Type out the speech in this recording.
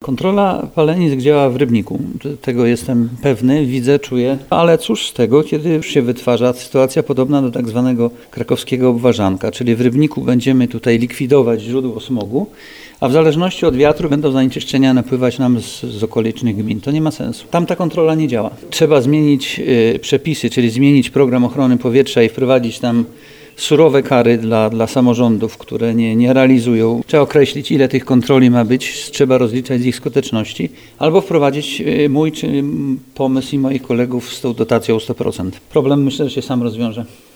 Kontrola palenisk działa w Rybniku. Tego jestem pewny, widzę, czuję. Ale cóż z tego, kiedy już się wytwarza sytuacja podobna do tak zwanego krakowskiego obwarzanka, czyli w Rybniku będziemy tutaj likwidować źródło smogu, a w zależności od wiatru będą zanieczyszczenia napływać nam z okolicznych gmin. To nie ma sensu. Tam ta kontrola nie działa. Trzeba zmienić przepisy, czyli zmienić program ochrony powietrza i wprowadzić tam surowe kary dla samorządów, które nie realizują. Trzeba określić, ile tych kontroli ma być, trzeba rozliczać z ich skuteczności, albo wprowadzić mój czy pomysł i moich kolegów z tą dotacją 100%. Problem myślę, że się sam rozwiąże.